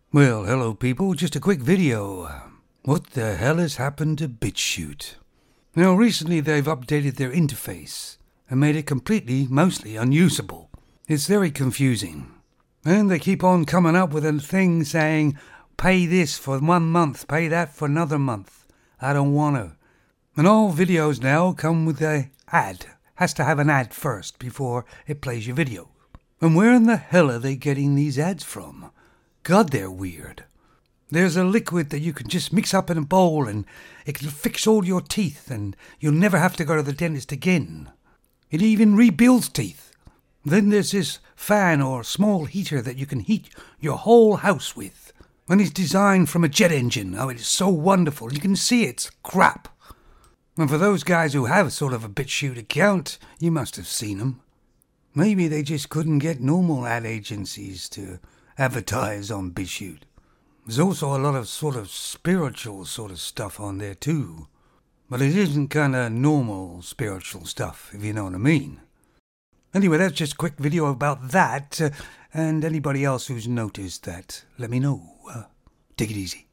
Well, hello people, just a quick video. What the hell has happened to BitChute? Now recently they've updated their interface and made it mostly unusable. It's very confusing. And they keep on coming up with a thing saying, pay this for 1 month, pay that for another month. I don't want to. And all videos now come with an ad. Has to have an ad first before it plays your video. And where in the hell are they getting these ads from? God, they're weird. There's a liquid that you can just mix up in a bowl and it can fix all your teeth and you'll never have to go to the dentist again. It even rebuilds teeth. Then there's this fan or small heater that you can heat your whole house with. And it's designed from a jet engine. Oh, it's so wonderful. You can see it's crap. And for those guys who have sort of a BitChute account, you must have seen them. Maybe they just couldn't get normal ad agencies to advertise on BitChute. There's also a lot of sort of spiritual sort of stuff on there too. But it isn't kind of normal spiritual stuff, if you know what I mean. Anyway, that's just a quick video about that. And anybody else who's noticed that, let me know. Take it easy.